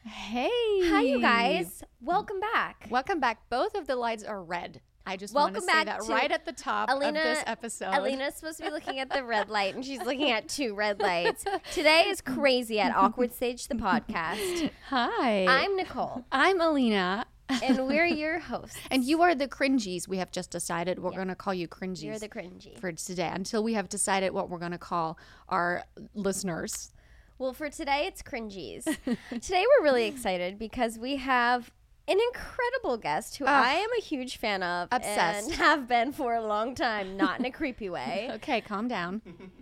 Hey. Hi, you guys. Welcome back. Welcome back. Both of the lights are red. I just want to say that right at the top of this episode. Alina's supposed to be looking at the red light, and she's looking at two red lights. Today is crazy at Awkward Stage, the podcast. Hi. I'm Nicole. I'm Alina. And we're your hosts. And you are the cringies. We have just decided we're going to call you cringies. You're the cringy. For today, until we have decided what we're going to call our listeners. Well, for today, it's cringies. Today, we're really excited because we have an incredible guest who I am a huge fan of. Obsessed. And have been for a long time, not in a creepy way. Okay, calm down.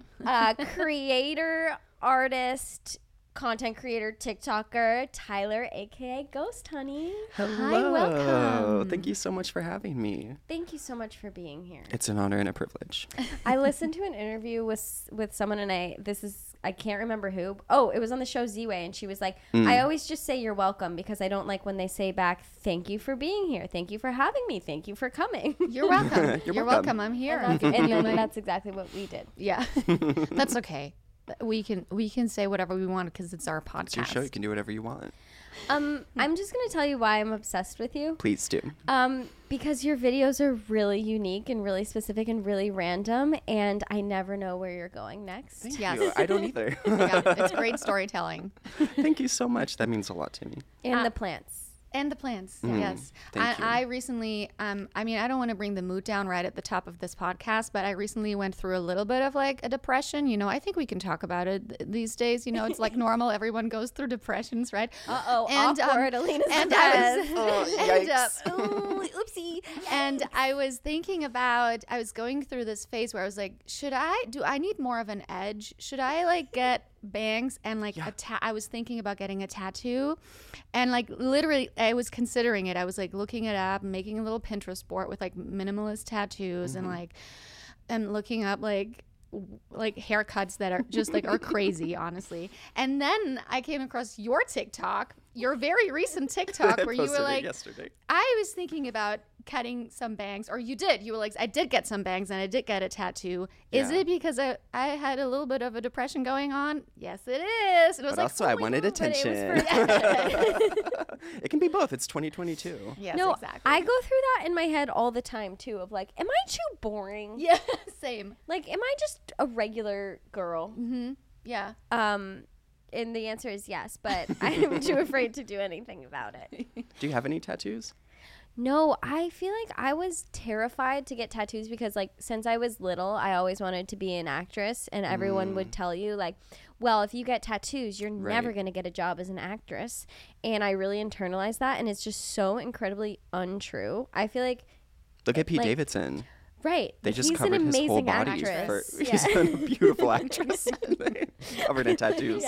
Creator, artist, content creator, TikToker, Tyler, a.k.a. Ghost Honey. Hello. Hi, welcome. Thank you so much for having me. Thank you so much for being here. It's an honor and a privilege. I listened to an interview with someone, and I can't remember who. Oh, it was on the show Z-Way, and she was like, I always just say you're welcome because I don't like when they say back, thank you for being here. Thank you for having me. Thank you for coming. You're welcome. You're welcome. I'm here. And then that's exactly what we did. Yeah. That's okay. We can say whatever we want because it's our podcast. It's your show. You can do whatever you want. I'm just going to tell you why I'm obsessed with you. Please do. Because your videos are really unique and really specific and really random, and I never know where you're going next. Thank Yes. you. I don't either. Yeah, it's great storytelling. Thank you so much. That means a lot to me. And the plants. And the plants, yes. Thank you. I recently, I don't want to bring the mood down right at the top of this podcast, but I recently went through a little bit of like a depression. You know, I think we can talk about it these days. You know, it's like normal. Everyone goes through depressions, right? Awkward. Alina and says. Oopsie. And I was thinking about, I was going through this phase where I was like, do I need more of an edge? Should I like get bangs and like I was thinking about getting a tattoo, and like literally I was considering it. I was like looking it up, making a little Pinterest board with like minimalist tattoos and looking up like haircuts that are just like are crazy, honestly. And then I came across your TikTok, your very recent TikTok, where you were like, yesterday. I was thinking about cutting some bangs, or you were like, I did get some bangs and I did get a tattoo. Is it because I had a little bit of a depression going on? Yes, it is. It was But like, also, I wanted attention. It can be both. It's 2022. Yes, No, exactly. I go through that in my head all the time too, of like, am I too boring? Yeah, same. Like, am I just a regular girl? Yeah. And the answer is yes, but I'm too afraid to do anything about it. Do you have any tattoos? No, I feel like I was terrified to get tattoos because, like, since I was little, I always wanted to be an actress, and everyone would tell you, like, well, if you get tattoos, you're never going to get a job as an actress. And I really internalized that, and it's just so incredibly untrue. I feel like... Look at Pete like, Davidson. Right. They just He's covered an his whole amazing body. actress. He's a beautiful actress. Covered in tattoos.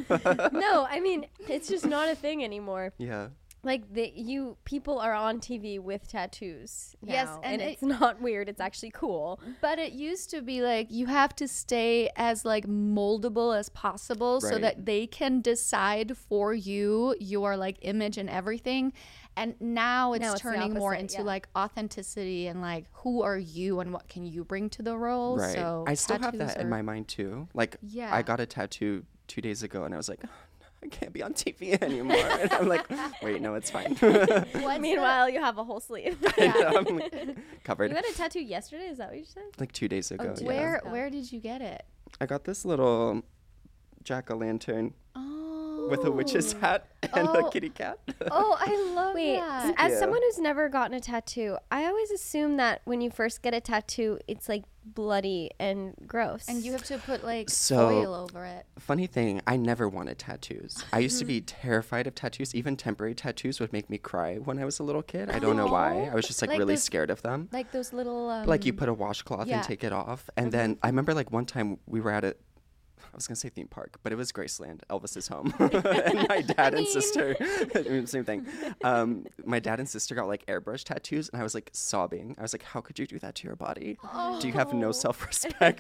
No, I mean, it's just not a thing anymore. Yeah. Like, people are on TV with tattoos now, Yes, and and it's not weird. It's actually cool. But it used to be like you have to stay as like moldable as possible so Right. that they can decide for you your like image and everything. And now it's the turning more opposite, into yeah. like authenticity and like who are you and what can you bring to the role. Right. So I still have tattoos that in my mind too. Like, Yeah. I got a tattoo 2 days ago, and I was like, I can't be on TV anymore. And I'm like, wait, no, it's fine. Meanwhile, you have a whole sleeve. I'm like, covered. You had a tattoo yesterday? Is that what you said? Like 2 days ago. two yeah. days. Where did you get it? I got this little jack-o'-lantern with a witch's hat and a kitty cat. Oh, I love Wait, that. as Yeah. someone who's never gotten a tattoo, I always assume that when you first get a tattoo, it's like bloody and gross. And you have to put like So- foil over it. Funny thing, I never wanted tattoos. I used to be terrified of tattoos. Even temporary tattoos would make me cry when I was a little kid. I don't know why. I was just like Like really those- scared of them. Like those little Like you put a washcloth yeah. and take it off. And then I remember like one time we were at I was going to say theme park, but it was Graceland, Elvis's home. And my dad and sister, same thing. My dad and sister got like airbrush tattoos, and I was like sobbing. I was like, how could you do that to your body? Do you have no self-respect?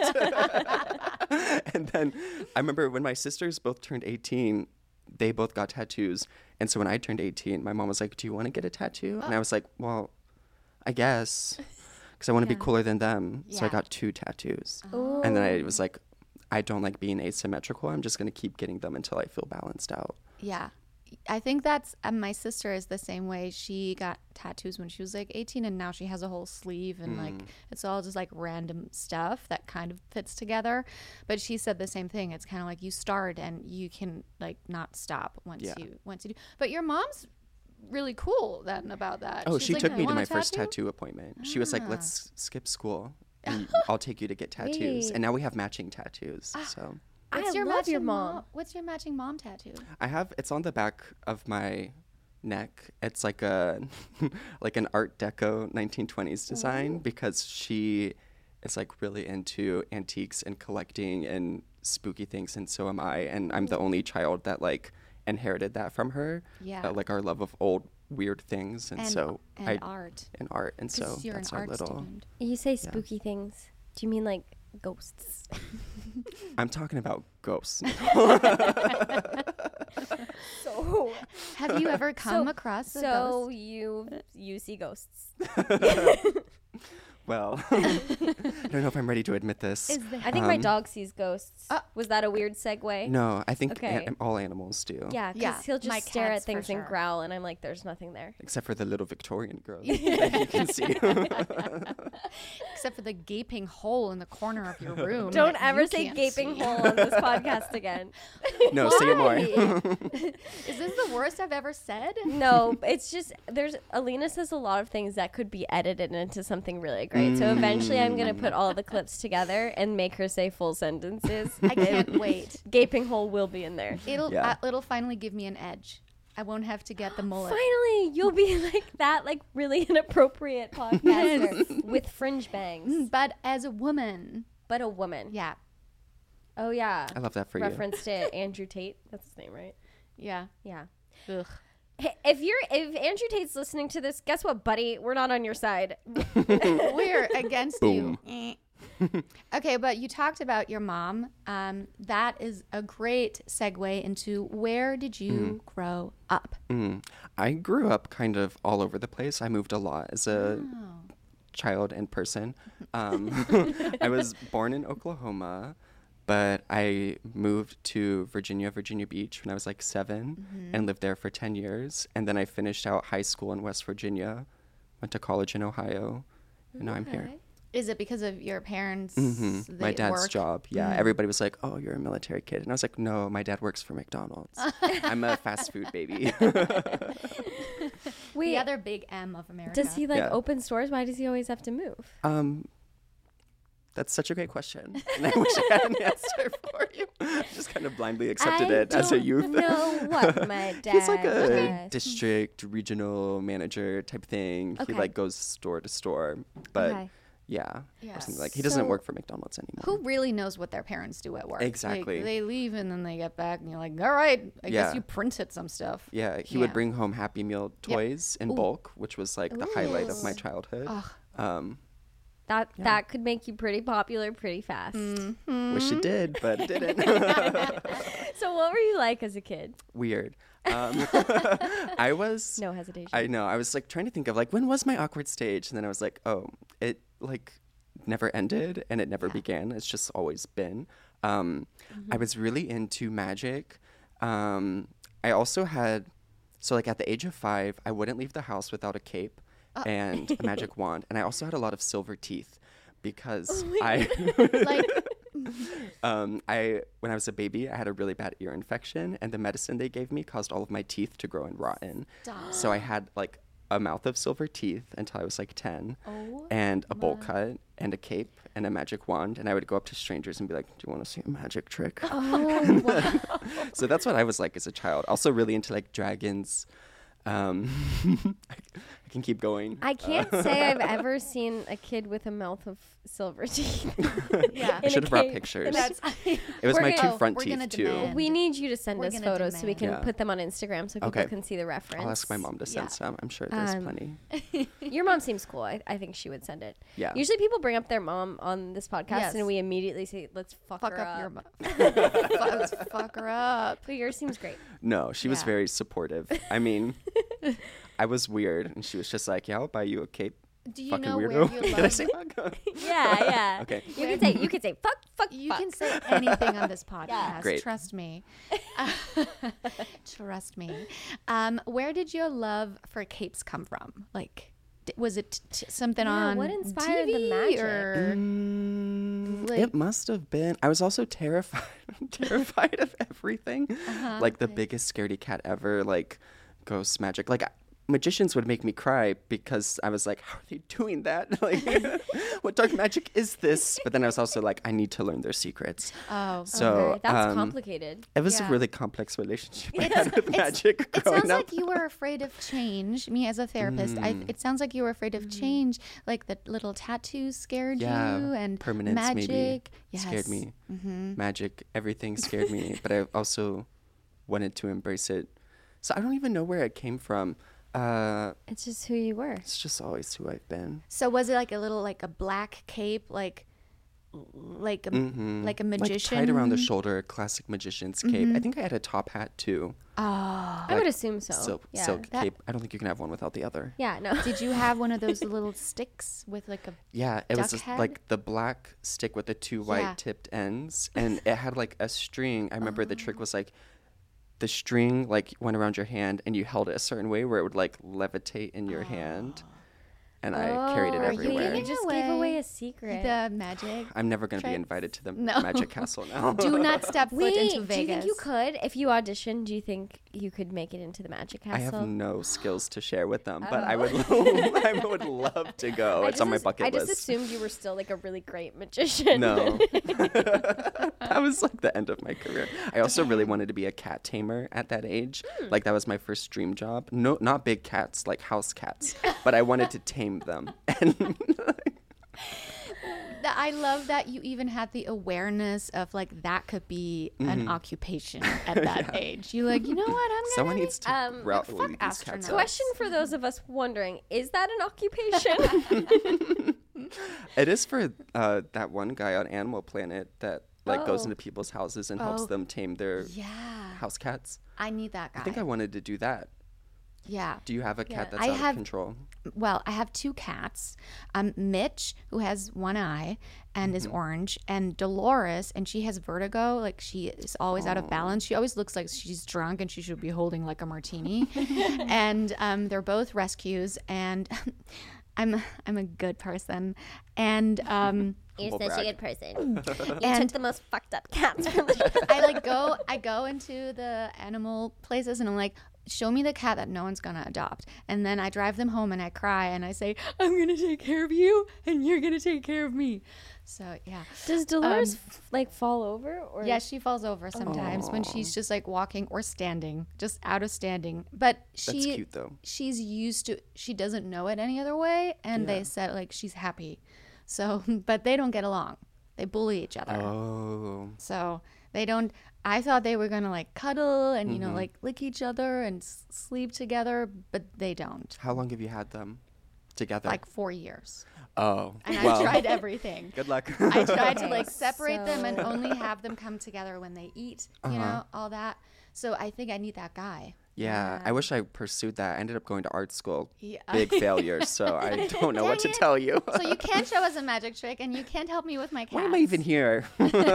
And then I remember when my sisters both turned 18, they both got tattoos. And so when I turned 18, my mom was like, do you want to get a tattoo? And I was like, well, I guess, because I want to be cooler than them. So I Yeah. got 2 tattoos. And then I was like, I don't like being asymmetrical. I'm just going to keep getting them until I feel balanced out. Yeah. I think that's my sister is the same way. She got tattoos when she was like 18, and now she has a whole sleeve, and like it's all just like random stuff that kind of fits together. But she said the same thing. It's kind of like you start and you can like not stop once you do. But your mom's really cool then about that. Oh, She's she like, took "You me to want a my first tattoo appointment. She was like, let's skip school and I'll take you to get tattoos. Wait. And now we have matching tattoos. So What's I your love your matching mom. What's your matching mom tattoo? it's on the back of my neck. It's like a like an Art Deco 1920s design because she is like really into antiques and collecting and spooky things, and so am I. And I'm the only child that like inherited that from her. Yeah. Like our love of old weird things, and so art. and art, and so You're that's an our art little. student. You say spooky things. Do you mean like ghosts? I'm talking about ghosts. So Have you ever come across a so ghost? you see ghosts. Well, I don't know if I'm ready to admit this. I think my dog sees ghosts. Was that a weird segue? No, I think Okay. all animals do. Yeah, because Yeah, he'll my just stare at cats for things and sure. growl, and I'm like, there's nothing there. Except for the little Victorian girl that you can see. Except for the gaping hole in the corner of your room. Don't that ever you say can't gaping see. hole on this podcast again. No, say it more. Is this the worst I've ever said? No, it's just Alina says a lot of things that could be edited into something really great. So eventually I'm going to put all the clips together and make her say full sentences. I can't wait. Gaping hole will be in there. It'll finally give me an edge. I won't have to get the mullet. Finally, you'll be like that, like really inappropriate podcaster with fringe bangs, But as a woman. but a woman. Yeah. Oh yeah. I love that for Reference to Andrew Tate. That's his name, right? Yeah. Yeah. Ugh. Hey, if Andrew Tate's listening to this, guess what, buddy? We're not on your side. We're against Boom. you. Okay, but you talked about your mom. That is a great segue into where did you grow up? I grew up kind of all over the place. I moved a lot as a child and person. I was born in Oklahoma, but I moved to Virginia Beach when I was like 7 and lived there for 10 years. And then I finished out high school in West Virginia, went to college in Ohio, and now I'm here. Is it because of your parents? My dad's work? job. Yeah. Everybody was like, oh, you're a military kid. And I was like, no, my dad works for McDonald's. I'm a fast food baby. Wait, The other big M of America. does he like Yeah. open stores? Why does he always have to move? That's such a great question. And I wish I had an answer for you. Just kind of blindly accepted it as a youth. know what my dad He's like a does. district regional manager type thing. Okay. He like goes store to store. But Okay. yeah. Yeah. Or something like he doesn't So- work for McDonald's anymore. Who really knows what their parents do at work? Exactly. Like, they leave and then they get back and you're like, all right, I guess Yeah. you printed some stuff. Yeah, he Yeah. would bring home Happy Meal toys in bulk, which was like the highlight of my Ooh. childhood. Ugh. That could make you pretty popular pretty fast. Wish it did, but it didn't. So what were you like as a kid? Weird. I was. No hesitation. I know. I was like trying to think of like when was my awkward stage, and then I was like, oh, it like never ended and it never began. It's just always been. I was really into magic. I also had, so like at the age of 5, I wouldn't leave the house without a cape and a magic wand, and I also had a lot of silver teeth because Like, when I was a baby, I had a really bad ear infection, and the medicine they gave me caused all of my teeth to grow and rotten. So I had like a mouth of silver teeth until I was like 10, and a bowl cut, and a cape, and a magic wand, and I would go up to strangers and be like, "Do you want to see a magic trick?" Oh, wow. So that's what I was like as a child. Also really into like dragons. I can keep going. I can't say I've ever seen a kid with a mouth of silver teeth. yeah. I should have brought pictures. It was We're my gonna- two front we're gonna teeth too. demand. We need you to send We're us gonna photos so we can demand. put them on Instagram so people Okay. can see the reference. I'll ask my mom to send Yeah. some. I'm sure there's plenty. Your mom seems cool. I think she would send it. Yeah. Usually people bring up their mom on this podcast Yes. and we immediately say, let's fuck Fuck her up up. your mom. Fuck her up. But yours seems great. No, she was Yeah. very supportive. I mean, I was weird, and she was just like, "Yeah, I'll buy you a cape Do you fucking know weirdo. where you Did I love? say fuck? Yeah. Okay. You could say fuck. You can say anything on this podcast. Great. Trust me. Trust me. Where did your love for capes come from? Like, was it something on what inspired the TV magic? or like- It must have been. I was also terrified of everything. Like the biggest scaredy cat ever, like ghost magic. Like magicians would make me cry because I was like, how are they doing that? Like, what dark magic is this? But then I was also like, I need to learn their secrets. Oh, So Okay, that's complicated. It was Yeah. a really complex relationship I had with magic it growing sounds up. like you were afraid of change. Me as a therapist, it sounds like you were afraid of change. Like the little tattoos scared Yeah, you, and permanence magic maybe Yes. scared me. Magic, everything scared me. But I also wanted to embrace it. So I don't even know where it came from. It's just who you were. It's just always who I've been. So was it like a black cape, like a magician? Like tied around the shoulder, classic magician's cape. I think I had a top hat too. I would assume so. Silk cape. I don't think you can have one without the other. Yeah, no. Did you have one of those little sticks with like a? Yeah, it was Duck just head? like the black stick with the two white Yeah. tipped ends, and it had like a string. I remember the trick was like the string like went around your hand, and you held it a certain way where it would like levitate in your hand, and I carried it are you everywhere. You just gave away a secret. The magic. I'm never going to be tricks? invited to the No. Magic Castle now. Do not step foot Wait, into do you Vegas. think you could? If you auditioned, do you think you could make it into the Magic I Castle? have no skills to share with them, but I would I would love to go. It's on my bucket I list. just assumed you were still like a really great magician. No. That was like the end of my career. I also really wanted to be a cat tamer at that age. Like that was my first dream job. No, not big cats, like house cats, but I wanted to tame them. And I love that you even had the awareness of like that could be an occupation at that age. You like, you know what? I'm gonna someone be- needs to fuck lead these cats astronauts. up. Question for those of us wondering: is that an occupation? It is for that one guy on Animal Planet that like goes Oh. into people's houses and helps Oh. them tame their Yeah, house cats. I need that guy. I think I wanted to do that. Yeah. Do you have a cat that's I out have- of control? Well, I have two cats. Mitch, who has one eye and is orange, and Dolores, and she has vertigo. Like she is always out of balance. She always looks like she's drunk and she should be holding like a martini. And they're both rescues, and I'm a good person, and You're Humble such a brag. good person. You And- took the most fucked up cats from the I go into the animal places and I'm like, show me the cat that no one's gonna adopt. And then I drive them home and I cry and I say, I'm gonna take care of you and you're gonna take care of me. So yeah. Does Dolores like fall over? Or Yeah, she falls over sometimes when she's just like walking or standing, just out of standing. But That's cute though. she's used to, she doesn't know it any other way. And they said like she's happy. So, but they don't get along. They bully each other. Oh. So they don't. I thought they were gonna like cuddle and you know like lick each other and sleep together, but they don't. How long have you had them together? Like 4 years, oh. and well, I tried everything. Good luck. I tried to Okay, like separate them and so- only have them come together when they eat. You know all that. So I think I need that guy. Yeah, I wish I pursued that. I ended up going to art school. Yeah. Big failure, so I don't know what to Dang it. tell you. So you can't show us a magic trick, and you can't help me with my cats. Why am I even here?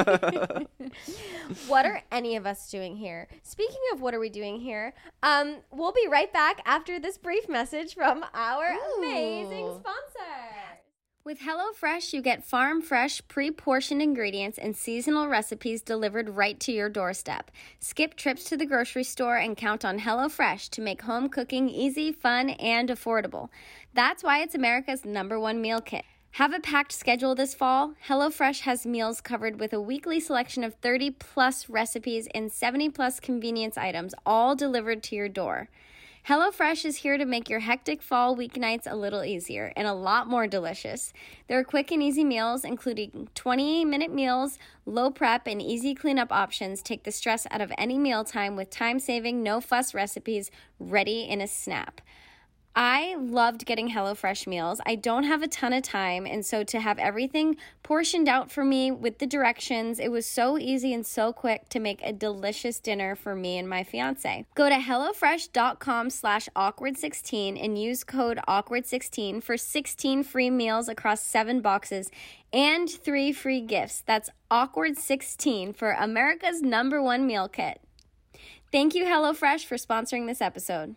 What are any of us doing here? Speaking of what are we doing here, we'll be right back after this brief message from our amazing Ooh. sponsor. With HelloFresh, you get farm fresh, pre-portioned ingredients and seasonal recipes delivered right to your doorstep. Skip trips to the grocery store and count on HelloFresh to make home cooking easy, fun, and affordable. That's why it's America's #1 meal kit. Have a packed schedule this fall? HelloFresh has meals covered with a weekly selection of 30-plus recipes and 70-plus convenience items, all delivered to your door. HelloFresh is here to make your hectic fall weeknights a little easier and a lot more delicious. There are quick and easy meals, including 28-minute meals, low prep, and easy cleanup options. Take the stress out of any mealtime with time-saving, no-fuss recipes ready in a snap. I loved getting HelloFresh meals. I don't have a ton of time, and so to have everything portioned out for me with the directions, it was so easy and so quick to make a delicious dinner for me and my fiance. Go to HelloFresh.com/awkward16 and use code awkward16 for 16 free meals across 7 boxes and 3 free gifts. That's awkward16 for America's #1 meal kit. Thank you, HelloFresh, for sponsoring this episode.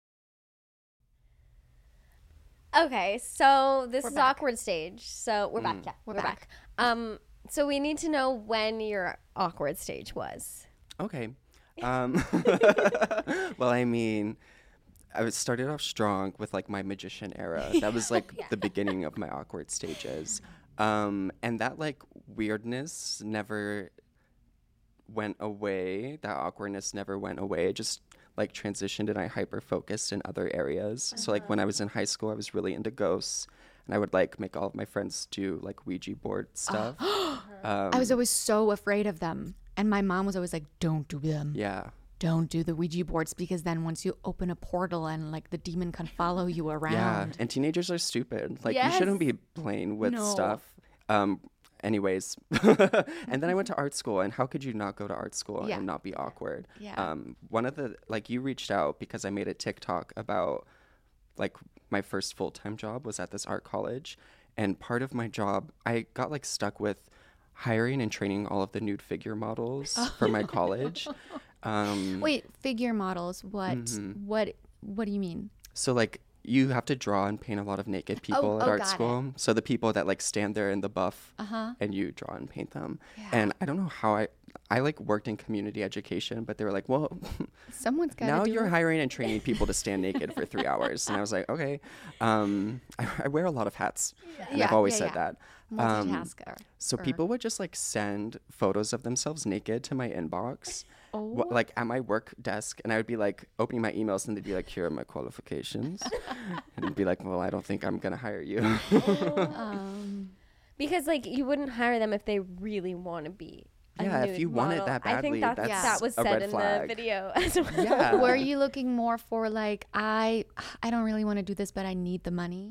Okay, so this is back. awkward stage. So we're back. Yeah, We're back. So we need to know when your awkward stage was. Okay. Well, I mean, started off strong with like my magician era. That was like the beginning of my awkward stages. And that like weirdness never went away. That awkwardness never went away. It just like transitioned, and I hyper focused in other areas. So like when I was in high school, I was really into ghosts, and I would like make all of my friends do like Ouija board stuff. I was always so afraid of them. And my mom was always like, don't do them. Yeah. Don't do the Ouija boards, because then once you open a portal and like the demon can follow you around. Yeah. And teenagers are stupid. Like you Yes. shouldn't be playing with No. stuff. Anyways, and then I went to art school, and how could you not go to art school Yeah. and not be awkward? Yeah. One of the, like, you reached out because I made a TikTok about like my first full-time job was at this art college, and part of my job, I got like stuck with hiring and training all of the nude figure models for my college. Wait, figure models. What do you mean? So like you have to draw and paint a lot of naked people at art got school. So the people that like stand there in the buff and you draw and paint them. Yeah. And I don't know how I like worked in community education, but they were like, well, Someone's got to now do you're it. hiring and training people to stand naked for 3 hours. And I was like, okay. I wear a lot to and I've always said that. Multitasker. So people would just like send photos of themselves naked to my inbox, Oh. like at my work desk, and I would be like opening my emails, and they'd be like, "Here are my qualifications," and I'd be like, "Well, I don't think I'm gonna hire you." Because like you wouldn't hire them if they really want to be. Yeah, if nude you want it model. that I think badly, that that's was a said red in flag. the video as well. Yeah. Were you looking more for like, I don't really want to do this, but I need the money?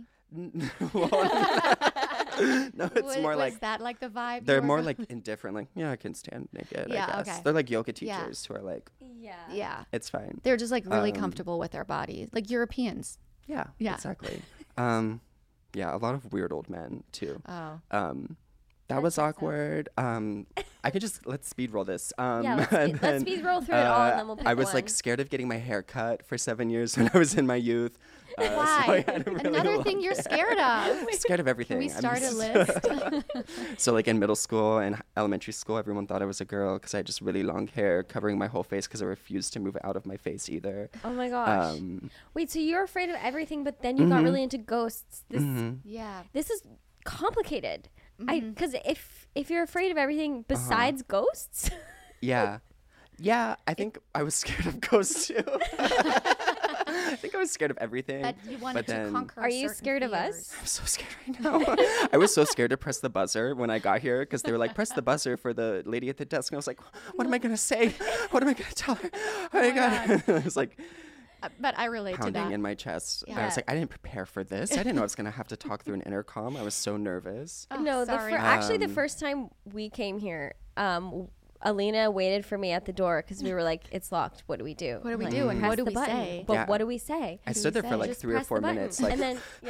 No, it's more was like that like the vibe? they're you were more going- like indifferent. Like, yeah, I can stand naked. Yeah, I guess okay. they're like yoga Yeah. teachers who are like, Yeah. yeah. it's fine. They're just like really comfortable with their bodies, like Europeans. Yeah, Yeah. exactly. Yeah, a lot of weird old men too. Oh. That was awkward. I could just let's speed roll this. Yeah, and let's speed roll through it all, and then we'll pick I was like one. scared of getting my hair cut for 7 years when I was in my youth. So I Why? had really Another long thing you're hair. scared of. Scared of everything. Can we I'm start a just- list? So like in middle school and elementary school, everyone thought I was a girl because I had just really long hair covering my whole face because I refused to move it out of my face either. Oh my gosh. Um, Wait, so you're afraid of everything, but then you got really into ghosts. This Yeah. this is complicated. Because if you're afraid of everything besides ghosts, yeah. Yeah, I think I was scared of ghosts too. I think I was scared of everything. That you wanted but then, to conquer. Are you certain scared of fears. us? I'm so scared right now. I was so scared to press the buzzer when I got here because they were like, press the buzzer for the lady at the desk. And I was like, what am I going to say? What am I going to tell her? Oh my God. I was like But I relate to pounding that. in my chest. I Yeah. was like, I didn't prepare for this. I didn't know I was going to have to talk through an intercom. I was so nervous. Oh, No, sorry. actually the first time we came here, Alina waited for me at the door because we were like, it's locked. What do we do? What do we Like, do and press what do the we button. say? But Yeah. what do we say? I stood there for like Just 3 or press 4 the button. minutes. Like, And then, yeah.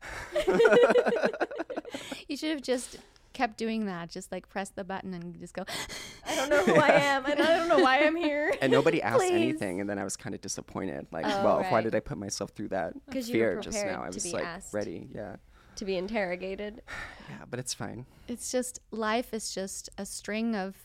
You should have just kept doing that. Just like press the button and just go. I don't know who I am. I don't know why I'm here. and nobody asked Please. anything. And then I was kind of disappointed. Like, Oh, well, why right. did I put myself through that 'Cause you were fear just prepared now? I to was be like asked. ready. Yeah. To be interrogated. Yeah, but it's fine. It's just life is just a string of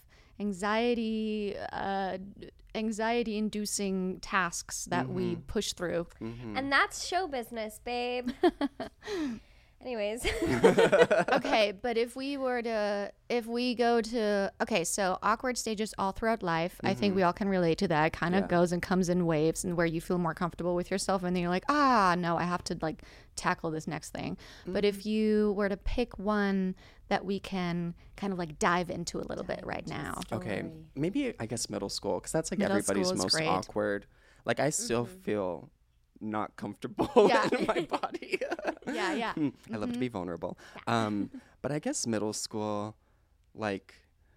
anxiety-inducing tasks that we push through. And that's show business, babe. Anyways. Okay, but if we go to, okay, so awkward stages all throughout life, I think we all can relate to that. It kind of Yeah. goes and comes in waves, and where you feel more comfortable with yourself, and then you're like, no, I have to like tackle this next thing. But if you were to pick one that we can kind of like dive into a little bit right now. Okay, maybe I guess middle school because that's like Middle everybody's school is most great. awkward. Like I still feel not comfortable Yeah. in my body. Yeah. I love to be vulnerable. But I guess middle school, like,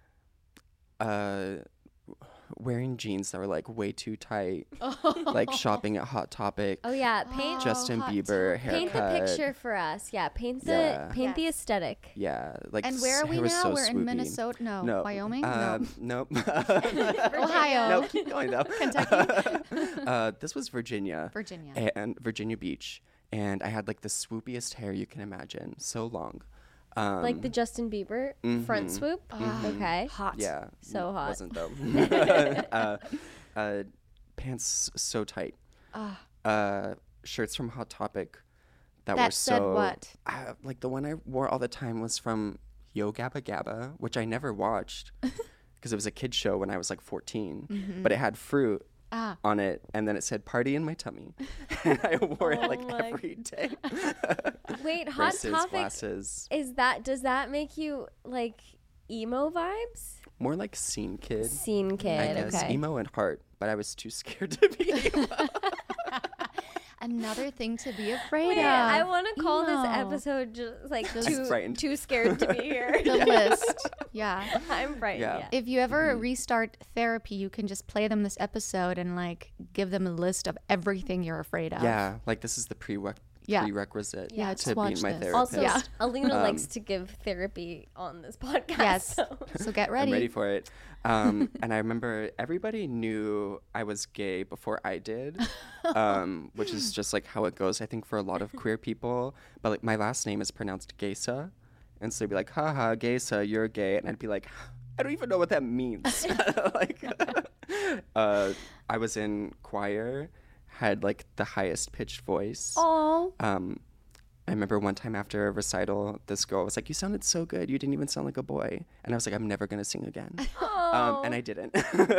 wearing jeans that were like way too tight, like shopping at Hot Topic, Oh yeah, paint Justin Hot Bieber Topic. paint haircut. the picture for us. Yeah, paint the Yeah. paint the Yes. aesthetic. Yeah, like And where are we hair was now? so We're in swoopy. Minnesota. No, No, Wyoming. Nope. Ohio. No, keep going though. Kentucky. This was Virginia. Virginia. And Virginia Beach, and I had like the swoopiest hair you can imagine, so long. Like the Justin Bieber front swoop. Okay. Hot. Yeah, So hot. Wasn't though. Pants so tight. Shirts from Hot Topic that were That said so. what? Like the one I wore all the time was from Yo Gabba Gabba, which I never watched because it was a kid show when I was like 14. But it had fruit on it, and then it said "Party in my tummy," and I wore it like my- every day. Wait, Hot Braces, Topic glasses, does that make you like emo vibes? more like scene kid. Scene I kid. guess Okay. emo and heart, but I was too scared to be emo. Another thing to be afraid Wait, of. I want to call this Emo. episode just like I'm frightened. too scared to be here. The list. Yeah. I'm frightened. Yeah. Yeah. If you ever restart therapy, you can just play them this episode and like give them a list of everything you're afraid of. Yeah, like this is the Yeah. prerequisite Yeah, to just watch being my this. therapist. Also, Yeah. Alina likes to give therapy on this podcast. Yes. So. So get I'm ready. ready for it. And I remember everybody knew I was gay before I did, which is just like how it goes, I think, for a lot of queer people. But like my last name is pronounced Gaysa. And so they'd be like, haha, Gaysa, you're gay. And I'd be like, I don't even know what that means. Like, I was in choir, had like the highest pitched voice. Oh. I remember one time after a recital, this girl was like, you sounded so good. You didn't even sound like a boy. And I was like, I'm never going to sing again. And I didn't.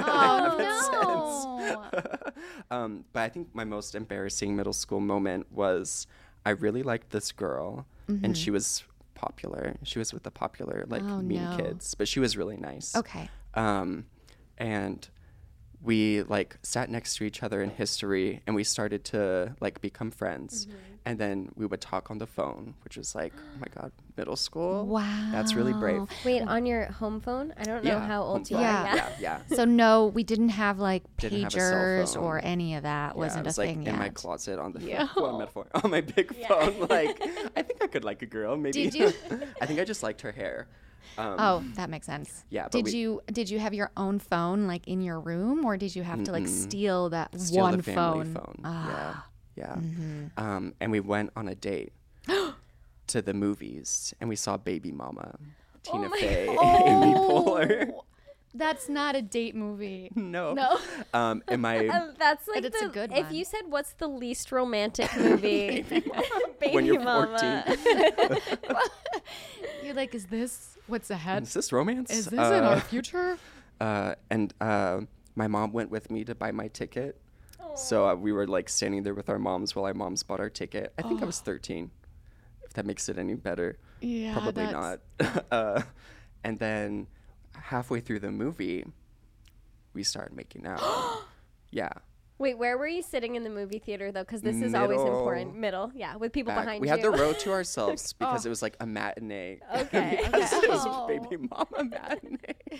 Oh, no. But I think my most embarrassing middle school moment was I really liked this girl, and she was popular. She was with the popular, like, Oh, mean no. kids. But she was really nice. Okay. And we like sat next to each other in history, and we started to like become friends. And then we would talk on the phone, which was like, oh my God, middle school? Wow. That's really brave. Wait, on your home phone? I don't know Yeah, how home old you phone. are. Yeah. Yeah. So no, we didn't have like Didn't have a cell pagers phone. or any of that. Yeah, Wasn't it was a like thing in my yet. closet on the Yeah. what a metaphor, on my big phone. Like, I think I could like a girl. Maybe. Did you? I think I just liked her hair. Oh, that makes sense. Yeah, but Did you have your own phone like in your room, or did you have to like steal that Steal one the family phone? Yeah, yeah. Mm-hmm. And we went on a date to the movies, and we saw Baby Mama, Tina my Fey, Amy Poehler. That's not a date movie. No. No. And my That's like it's a the, good if one. you said what's the least romantic movie, Baby when you're Mama. 14, You're like, is this what's ahead? is this romance? Is this in our future? And my mom went with me to buy my ticket. So we were like standing there with our moms while our moms bought our ticket. I think I was 13, if that makes it any better. Yeah, Probably not. And then halfway through the movie, we started making out. Yeah. Wait, where were you sitting in the movie theater though? Because this is always Middle. important. Middle, yeah, with people Back. behind We you. had the row to ourselves because it was like a matinee. Okay, Because okay. it was Oh. Baby Mama matinee.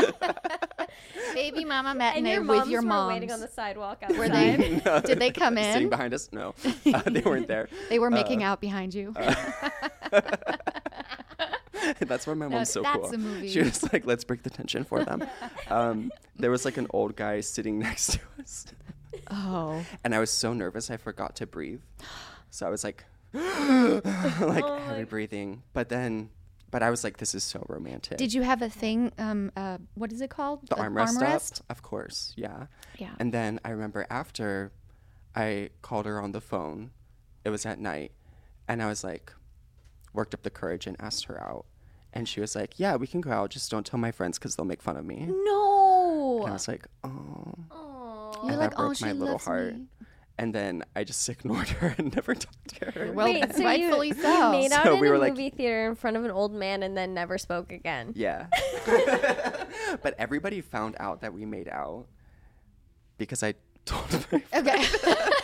Baby Mama and matinee your with moms your were moms. waiting on the sidewalk outside. Were they? No, Did they come Sitting in? behind us? No. They weren't there. They were making out behind you. That's why my mom's so that's cool. a movie. She was like, let's break the tension for them. There was like an old guy sitting next to us. Oh. And I was so nervous I forgot to breathe. So I was like, like heavy breathing. But I was like, this is so romantic. Did you have a thing? What is it called? the armrest up? Of course, yeah. Yeah. And then I remember after I called her on the phone, it was at night, and I was like, worked up the courage and asked her out. And she was like, yeah, we can go out. Just don't tell my friends because they'll make fun of me. No. And I was like, oh. You're And like, that broke oh, she my little loves heart. me. And then I just ignored her and never talked to her. Well, Wait, so rightfully you so. made out So in we a were like- movie theater in front of an old man and then never spoke again. Yeah. But everybody found out that we made out because I told my Okay.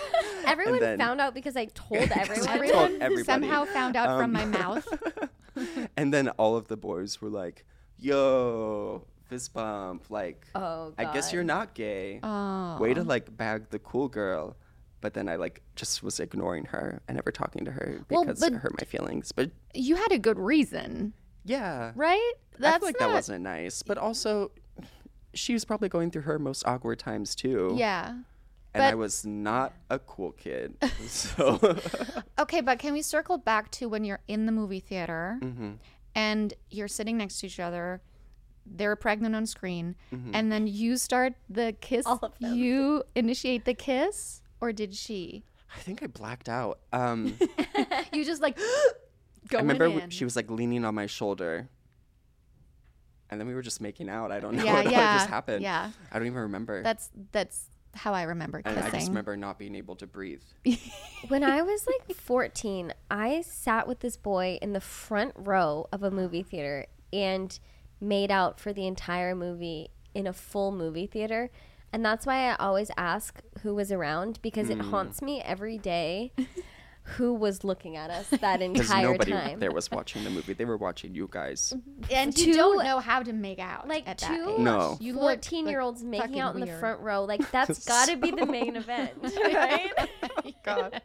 everyone then- found out because I told everyone. Everyone everybody. somehow found out from my mouth. And then all of the boys were like, yo, fist bump. Like, Oh, I guess God. you're not gay. Oh. Way to like bag the cool girl. But then I like just was ignoring her and never talking to her Well, because but- it hurt my feelings. But You had a good reason, yeah, right? I feel like that wasn't nice. But also, she was probably going through her most awkward times too. Yeah. And I but- was not a cool kid. So Okay, but can we circle back to when you're in the movie theater Mm-hmm. and you're sitting next to each other, they're pregnant on screen, Mm-hmm. and then you start the kiss? All of them. You initiate the kiss, or did she? I think I blacked out. You just like I going remember in. she was like leaning on my shoulder. And then we were just making out. I don't know Yeah, what yeah, just happened. yeah. I don't even remember. That's how I remember and kissing. I just remember not being able to breathe. When I was like 14, I sat with this boy in the front row of a movie theater and made out for the entire movie in a full movie theater. And that's why I always ask who was around, because it haunts me every day who was looking at us that Because entire nobody time. there was watching the movie. They were watching you guys. and you Two- don't know how to make out Like at that two age. No. You look 14-year-olds like making fucking out in the weird. front row. Like, that's got to be the main event, right? God.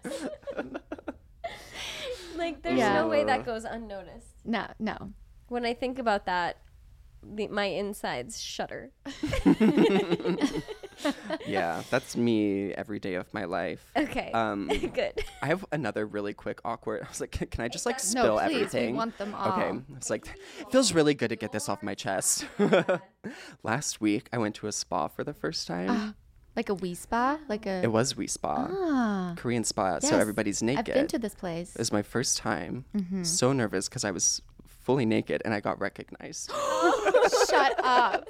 Like, there's Yeah. no way that goes unnoticed. No. When I think about that, my insides shudder. Yeah, that's me every day of my life. Okay. Good. I have another really quick awkward. I was like, can I just like No, spill please. everything? We want them all. Okay. I was like, feels really good to get this off my chest. Last week, I went to a spa for the first time. Like a wee spa? Like a It was We Spa, Ah. Korean spa. So Yes, everybody's naked. I've been to this place. It was my first time. Mm-hmm. So nervous because I was fully naked and I got recognized. Shut up.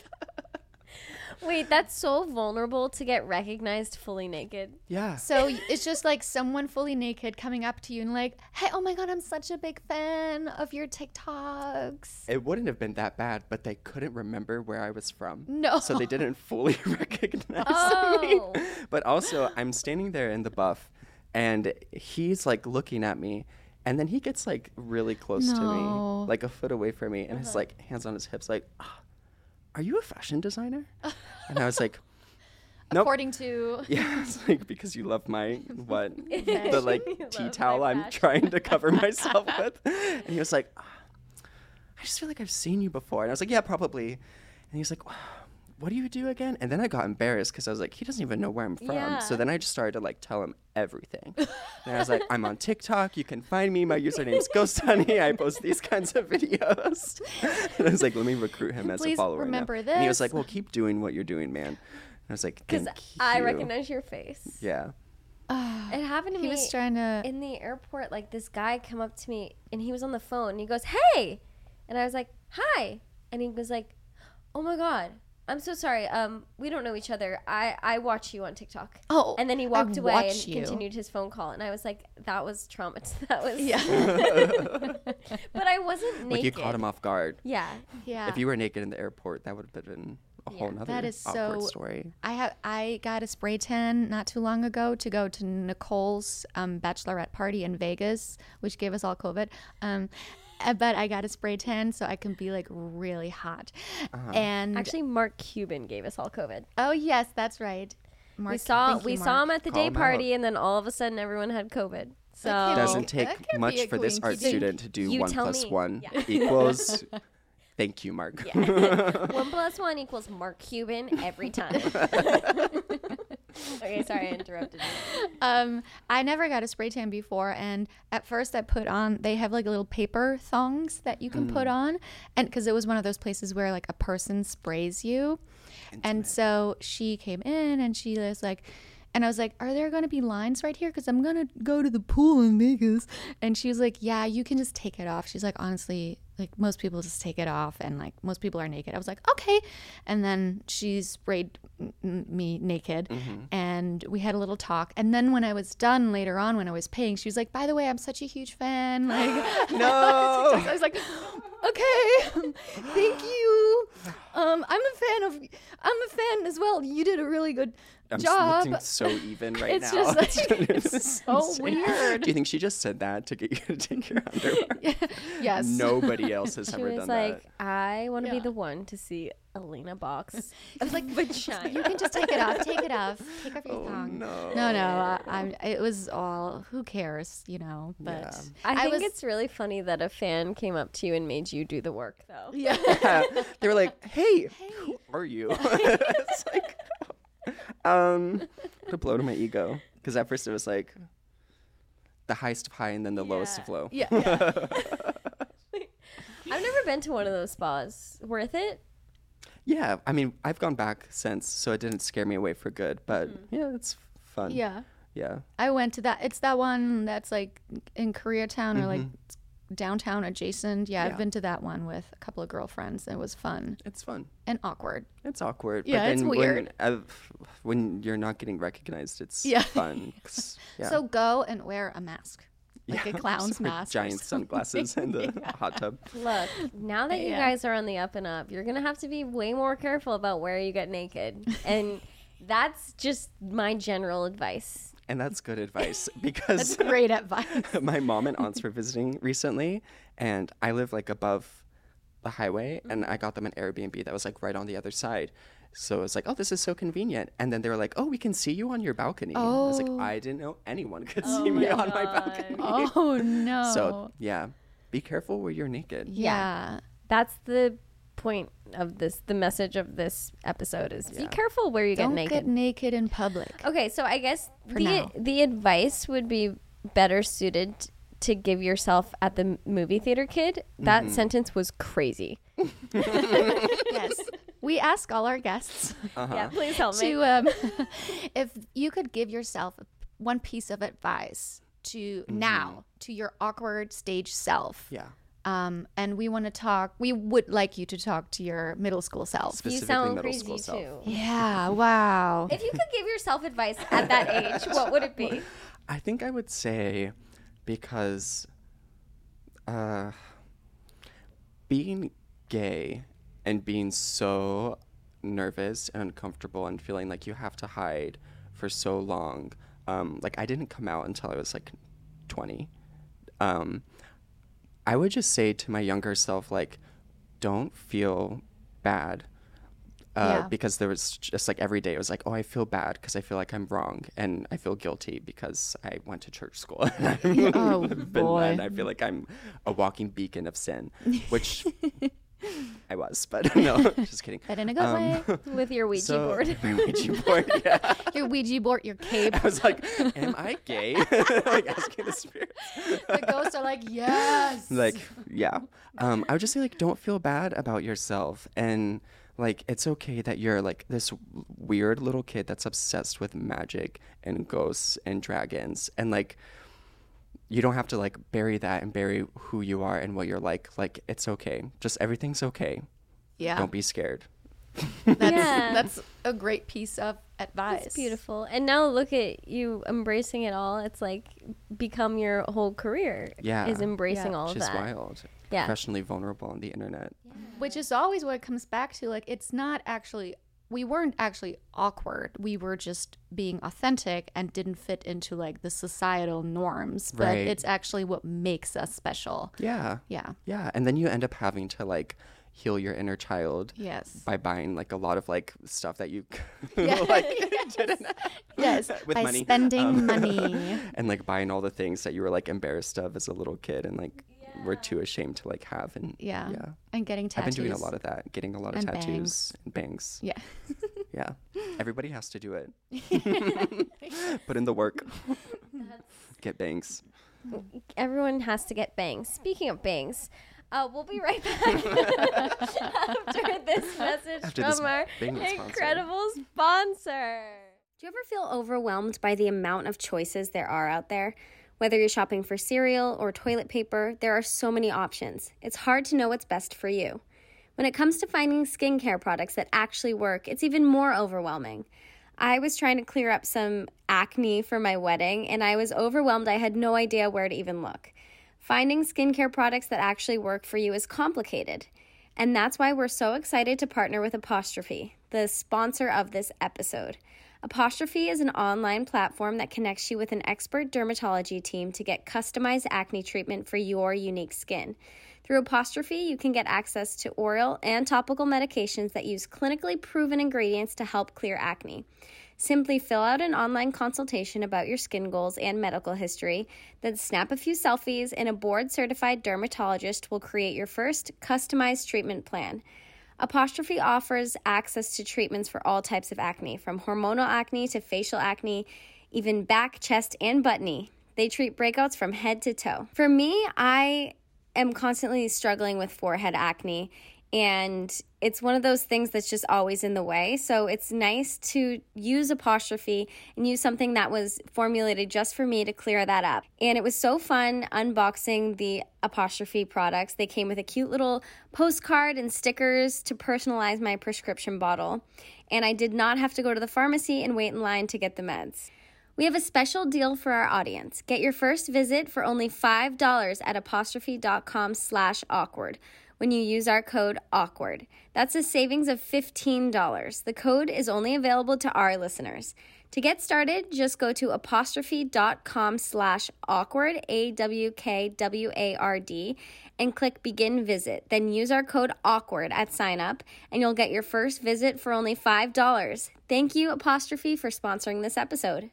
Wait, that's so vulnerable to get recognized fully naked. Yeah. So it's just like someone fully naked coming up to you and like, hey, oh my God, I'm such a big fan of your TikToks. It wouldn't have been that bad, but they couldn't remember where I was from. No. So they didn't fully recognize me. Oh. But also, I'm standing there in the buff, and he's like looking at me, and then he gets like really close to No. me, like a foot away from me, and his like hands on his hips, like, "Ah, are you a fashion designer? And I was like, nope. According to. Yeah, it's like because you love my what the You like love tea my towel I'm fashion. trying to cover myself with, and he was like, "Ah, I just feel like I've seen you before," and I was like, yeah, probably, and he was like, what do you do again? And then I got embarrassed because I was like, he doesn't even know where I'm from. Yeah. So then I just started to like tell him everything, and I was like, I'm on TikTok. You can find me. My username is Ghost Honey. I post these kinds of videos. And I was like, let me recruit him as a Please follower. now. remember And he was this. like, well, keep doing what you're doing, man. And I was like, Because thank I you. recognize your face. Yeah. It happened to He me was trying to. in the airport. Like, this guy come up to me, and he was on the phone. And he goes, hey! And I was like, hi! And he was like, oh my God, I'm so sorry. We don't know each other. I watch you on TikTok. Oh, And then he I walked away and watch you. continued his phone call. And I was like, that was traumatizing. That was. Yeah. But I wasn't naked. Like you caught him off guard. Yeah. Yeah. If you were naked in the airport, that would have been a whole nother That is awkward so- story. I got a spray tan not too long ago to go to Nicole's bachelorette party in Vegas, which gave us all COVID. But I got a spray tan so I can be like really hot. And Actually, Mark Cuban gave us all COVID. oh yes, that's right. Mark, We saw thank you, saw Mark. him at the Call day him out. party, and then all of a sudden, everyone had COVID. So can't Doesn't that take can be much a for this art coincidence. student to do You 1 tell plus me. 1 Yeah. equals. Thank you, Mark. 1 + 1 equals Mark Cuban every time. Okay, sorry, I interrupted you. I never got a spray tan before, and at first I put on. They have like little paper thongs that you can put on, and because it was one of those places where like a person sprays you, and so she came in and she was like. And I was like, are there going to be lines right here? Because I'm going to go to the pool in Vegas. And she was like, yeah, you can just take it off. She's like, honestly, like most people just take it off. And like most people are naked. I was like, okay. And then she sprayed me naked. And we had a little talk. And then when I was done later on, when I was paying, she was like, by the way, I'm such a huge fan. Like, No. I was like, okay, thank you. I'm a fan as well. You did a really good I'm job. looking so even right It's now. just like, it's so insane. weird. Do you think she just said that to get you to take your underwear? Yes. Nobody else has She ever was done like, that. I want to be Yeah. the one to see Elena Box. I was like, vagina. you can just take it off. Take it off. Take off your Oh, thong. no. No. It was all. Who cares? You know. But Yeah. I think was- it's really funny that a fan came up to you and made you do the work, though. Yeah. They were like, hey, who are you? It's like, what a blow to my ego. Because at first it was like the highest of high and then the lowest of low. Yeah. I've never been to one of those spas. Worth it? Yeah, I mean, I've gone back since, so it didn't scare me away for good. But yeah, it's fun. Yeah. Yeah. I went to that. It's that one that's like in Koreatown or like downtown adjacent. Yeah, Yeah. I've been to that one with a couple of girlfriends. It was fun It's fun. and awkward. It's awkward. Yeah, but then it's weird. when you're not getting recognized, it's Yeah. fun. 'Cause, yeah. So go and wear a mask, like Yeah, a clown's just, like, mask, or giant something. sunglasses in the hot tub. Look, now that you Yeah. guys are on the up and up, you're going to have to be way more careful about where you get naked. And that's just my general advice. And that's good advice because That's great advice. my mom and aunts were visiting recently, and I live like above the highway, and I got them an Airbnb that was like right on the other side. So it was like, oh, this is so convenient. And then they were like, oh, we can see you on your balcony. I was like, Oh. I didn't know anyone could see me on my balcony. Oh no. So yeah, be careful where you're naked. yeah. That's the point of this. The message of this episode is be Yeah. careful where you Don't get naked. get naked in public. Okay, so I guess For now. the advice would be better suited to give yourself at the movie theater, kid. That sentence was crazy. Yes. We ask all our guests Yeah, please help me. to if you could give yourself one piece of advice to now to your awkward stage self. Yeah. And we want to talk. We would like you to talk to your middle school self. You Specifically sound middle crazy school self. too. Yeah. Wow. If you could give yourself advice at that age, what would it be? I think I would say because being gay and being so nervous and uncomfortable and feeling like you have to hide for so long, like I didn't come out until I was like 20. I would just say to my younger self, like, don't feel bad. Yeah. Because there was just like every day it was like, oh, I feel bad because I feel like I'm wrong, and I feel guilty because I went to church school. Oh, boy. And I feel like I'm a walking beacon of sin, which I was, but no, just kidding. But in a good way. With your Ouija board. My Ouija board, yeah. Your Ouija board, your cape. I was like, am I gay? Like asking the spirits. The ghosts are like, yes. Like, yeah. I would just say, like, don't feel bad about yourself. And, like, it's okay that you're, like, this weird little kid that's obsessed with magic and ghosts and dragons. And, like, you don't have to, like, bury that and bury who you are and what you're like. Like, it's okay. Just everything's okay. Yeah. Don't be scared. That's a great piece of advice. It's beautiful. And now look at you embracing it all. It's like become your whole career. Yeah. Is embracing Yeah. all Which of is that. wild. Yeah. Professionally vulnerable on the internet. Which is always what it comes back to. Like, it's not actually, we weren't actually awkward. We were just being authentic and didn't fit into like the societal norms. But Right. it's actually what makes us special. Yeah. Yeah. Yeah. And then you end up having to, like, heal your inner child Yes. by buying like a lot of like stuff that you Yeah. like didn't Yes. with By money. spending money. And like buying all the things that you were like embarrassed of as a little kid and like were too ashamed to like have. And Yeah. yeah. And getting I've tattoos. been doing a lot of that, getting a lot of And tattoos bangs. and bangs. Yeah. Yeah. Everybody has to do it. Put in the work. Get bangs. Everyone has to get bangs. Speaking of bangs, we'll be right back after this message After this from our banging sponsor. incredible sponsor. Do you ever feel overwhelmed by the amount of choices there are out there? Whether you're shopping for cereal or toilet paper, there are so many options. It's hard to know what's best for you. When it comes to finding skincare products that actually work, it's even more overwhelming. I was trying to clear up some acne for my wedding, and I was overwhelmed. I had no idea where to even look. Finding skincare products that actually work for you is complicated. And that's why we're so excited to partner with Apostrophe, the sponsor of this episode. Apostrophe is an online platform that connects you with an expert dermatology team to get customized acne treatment for your unique skin. Through Apostrophe, you can get access to oral and topical medications that use clinically proven ingredients to help clear acne. Simply fill out an online consultation about your skin goals and medical history, then snap a few selfies, and a board-certified dermatologist will create your first customized treatment plan. Apostrophe offers access to treatments for all types of acne, from hormonal acne to facial acne, even back, chest, and butt knee. They treat breakouts from head to toe. For me, I am constantly struggling with forehead acne, and it's one of those things that's just always in the way. So it's nice to use Apostrophe and use something that was formulated just for me to clear that up. And it was so fun unboxing the Apostrophe products. They came with a cute little postcard and stickers to personalize my prescription bottle. And I did not have to go to the pharmacy and wait in line to get the meds. We have a special deal for our audience. Get your first visit for only $5 at apostrophe.com/awkward. when you use our code AWKWARD. That's a savings of $15. The code is only available to our listeners. To get started, just go to apostrophe.com/awkward, AWKWARD, and click Begin Visit. Then use our code AWKWARD at sign up, and you'll get your first visit for only $5. Thank you, Apostrophe, for sponsoring this episode.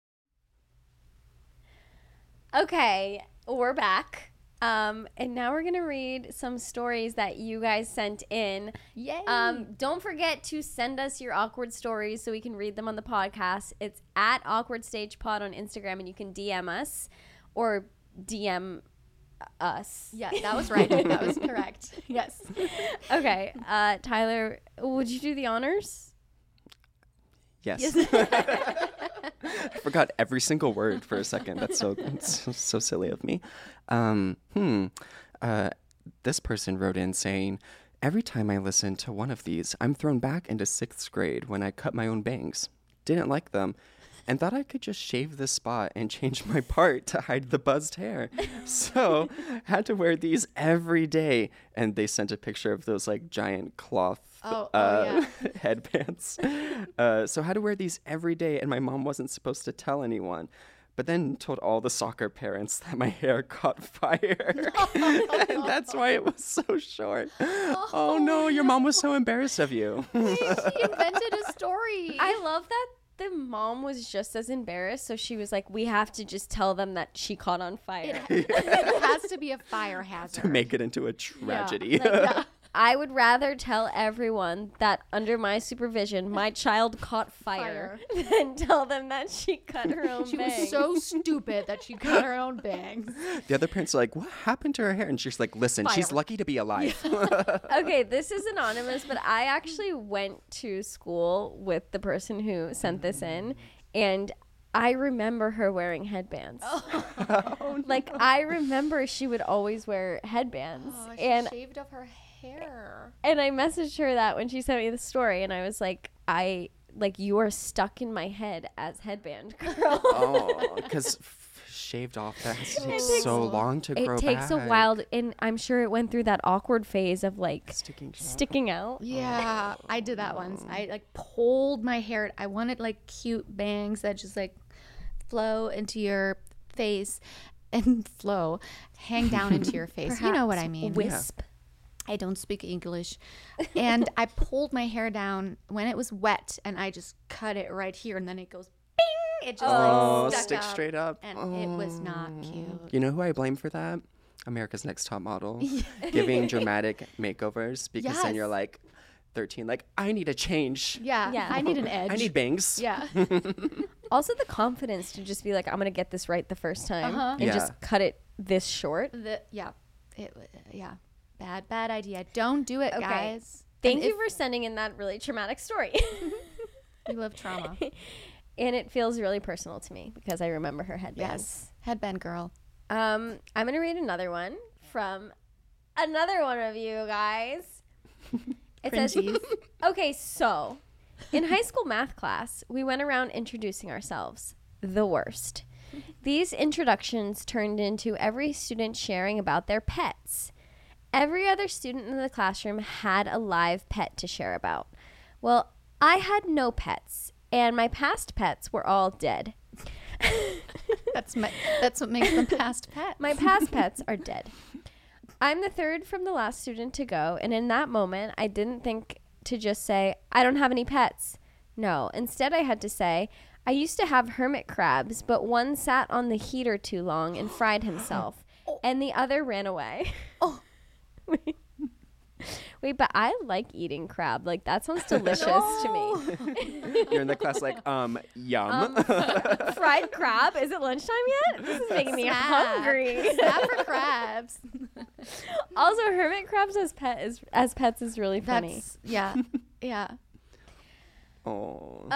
Okay, we're back. And now we're going to read some stories that you guys sent in. Yay. Don't forget to send us your awkward stories so we can read them on the podcast. It's at Awkward Stage Pod on Instagram, and you can DM us or DM us. Yeah, that was right. That was correct. Yes. Okay. Tyler, would you do the honors? Yes. I forgot every single word for a second. That's so silly of me. This person wrote in saying, every time I listen to one of these, I'm thrown back into 6th grade when I cut my own bangs. Didn't like them and thought I could just shave the spot and change my part to hide the buzzed hair. So had to wear these every day. And they sent a picture of those like giant cloth headbands. So had to wear these every day, and my mom wasn't supposed to tell anyone. But then told all the soccer parents that my hair caught fire. And that's why it was so short. Oh no, your mom was so embarrassed of you. She invented a story. I love that the mom was just as embarrassed, so she was like, we have to just tell them that she caught on fire. It has to be a fire hazard. To make it into a tragedy. Yeah. I would rather tell everyone that under my supervision, my child caught fire than tell them that she cut her own She bangs. was so stupid that she cut her own bangs. The other parents are like, what happened to her hair? And she's like, listen, she's lucky to be alive. Okay, this is anonymous, but I actually went to school with the person who sent this in, and I remember her wearing headbands. Like, I remember she would always wear headbands. She shaved off her hair. And I messaged her that when she sent me the story, and I was like, you are stuck in my head as headband girl. Oh, because shaved off, that has to take so long to grow back. It takes a while, and I'm sure it went through that awkward phase of like sticking out. Yeah, I did that once. I like pulled my hair. I wanted like cute bangs that just like flow into your face and hang down into your face. You know what I mean? Wisp. Yeah. I don't speak English. And I pulled my hair down when it was wet, and I just cut it right here, and then it goes bing. It just stuck up, straight up. And it was not cute. You know who I blame for that? America's Next Top Model. Giving dramatic makeovers, because then you're like 13, like, I need a change. Yeah. I need an edge. I need bangs. Yeah. Also the confidence to just be like, I'm going to get this right the first time and just cut it this short. Bad idea. Don't do it, guys. Thank you for sending in that really traumatic story. We love trauma. And it feels really personal to me because I remember her headbands. Yes. Headband girl. I'm going to read another one from another one of you guys. It says, okay, so in high school math class, we went around introducing ourselves. The worst. These introductions turned into every student sharing about their pets. Every other student in the classroom had a live pet to share about. Well, I had no pets, and my past pets were all dead. That's what makes them past pet. My past pets are dead. I'm the third from the last student to go, and in that moment, I didn't think to just say, I don't have any pets. No, instead I had to say, I used to have hermit crabs, but one sat on the heater too long and fried himself, and the other ran away. Oh. Wait, but I like eating crab. Like, that sounds delicious to me. You're in the class like, yum. Fried crab? Is it lunchtime yet? This is making me hungry. Snap for crabs. Also, hermit crabs as pets is really funny. Yeah. Yeah. Oh.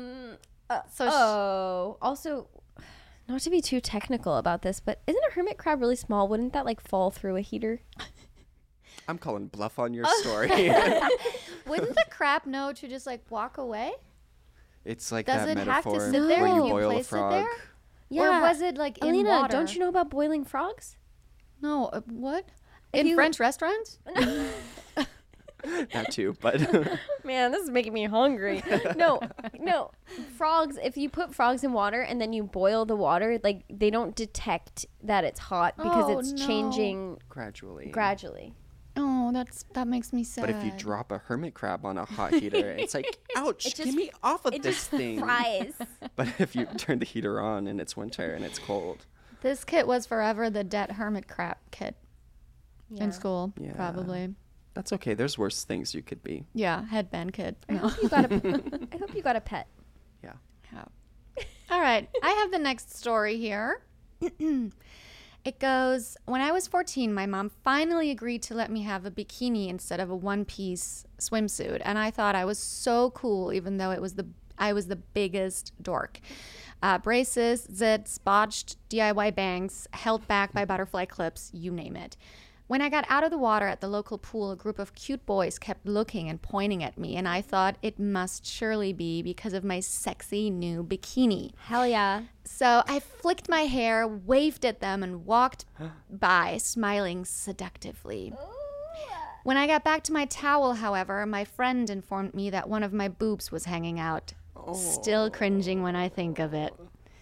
Also, not to be too technical about this, but isn't a hermit crab really small? Wouldn't that like fall through a heater? I'm calling bluff on your story. Wouldn't the crab know to just like walk away? It's like Does that it have to metaphor sit there when and you you boil a place it frog. there? Yeah. Or was it like in Alina, water? don't you know about boiling frogs? No, what? If In you- French restaurants? That too, but Man, this is making me hungry. No. Frogs, if you put frogs in water and then you boil the water, like they don't detect that it's hot because Oh, it's no. changing gradually. Oh, that makes me sad. But if you drop a hermit crab on a hot heater, it's like, ouch, It get just- me off of It this just thing. fries. But if you turn the heater on and it's winter and it's cold. This kit was forever the dead hermit crab kit Yeah. in school, Yeah. probably. That's okay. There's worse things you could be. Yeah, headband kid. I No. hope you got a pet. Yeah. Yeah. All right, I have the next story here. It goes, when I was 14, my mom finally agreed to let me have a bikini instead of a one-piece swimsuit, and I thought I was so cool, even though I was the biggest dork. Braces, zits, botched DIY bangs, held back by butterfly clips, you name it. When I got out of the water at the local pool, a group of cute boys kept looking and pointing at me, and I thought it must surely be because of my sexy new bikini. Hell yeah. So I flicked my hair, waved at them, and walked by, smiling seductively. When I got back to my towel, however, my friend informed me that one of my boobs was hanging out. Still cringing when I think of it.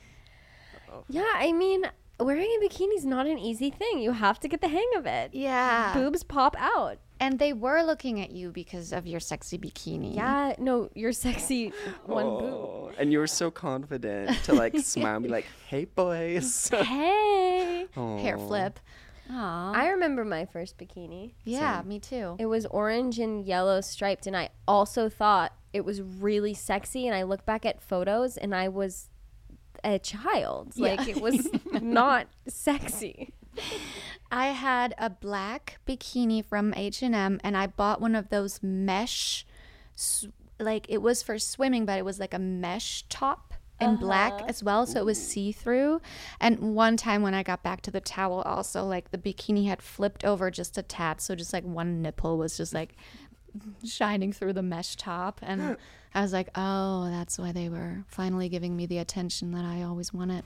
Yeah, I mean, wearing a bikini is not an easy thing. You have to get the hang of it. Yeah. Boobs pop out. And they were looking at you because of your sexy bikini. Yeah, no, you're sexy one boob. Oh, and you were so confident to like smile and be like, hey, boys. Hey. Hair Aw. flip. Aw. I remember my first bikini. Yeah, me too. It was orange and yellow striped, and I also thought it was really sexy. And I look back at photos, and I was a child. Yeah. Like, it was not sexy. I had a black bikini from H&M, and I bought one of those mesh, like it was for swimming, but it was like a mesh top in black as well, so it was see-through. And one time when I got back to the towel also, like the bikini had flipped over just a tad, so just like one nipple was just like shining through the mesh top, and I was like, oh, that's why they were finally giving me the attention that I always wanted.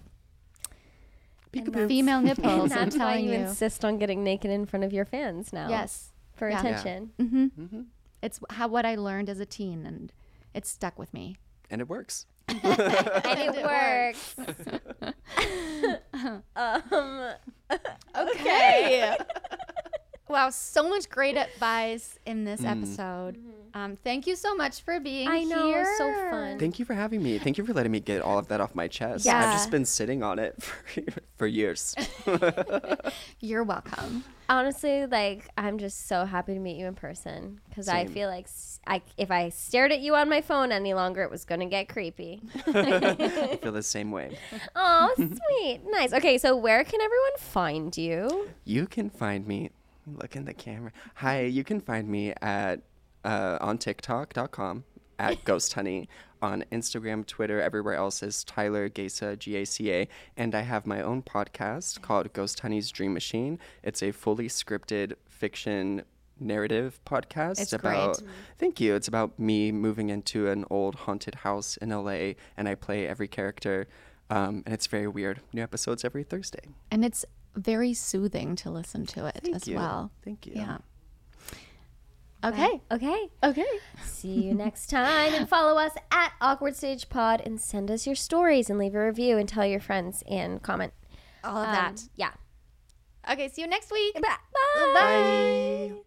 Female nipples, And I'm that's why telling you you. insist on getting naked in front of your fans now. Yes. For Yeah. attention. Mm-hmm. It's what I learned as a teen, and it stuck with me. And it works. And it works. Okay. Wow, so much great advice in this episode. Thank you so much for being I know, here. so fun. Thank you for having me. Thank you for letting me get all of that off my chest. Yeah. I've just been sitting on it for years. You're welcome. Honestly, like, I'm just so happy to meet you in person because I Same. feel like if I stared at you on my phone any longer, it was going to get creepy. I feel the same way. Oh, sweet. Nice. Okay, so where can everyone find you? You can find me. Look in the camera. Hi, you can find me at on TikTok.com at Ghost Honey. On Instagram, Twitter, everywhere else is Tyler Gaca, Gaca. And I have my own podcast called Ghost Honey's Dream Machine. It's a fully scripted fiction narrative podcast. It's about great. Thank you. It's about me moving into an old haunted house in LA, and I play every character. And it's very weird. New episodes every Thursday. And it's very soothing to listen to it Thank as you. well. Thank you. Yeah. Okay. Okay. Okay. See you next time. And follow us at Awkward Stage Pod and send us your stories and leave a review and tell your friends and comment. All of that. Yeah. Okay. See you next week. Bye. Bye.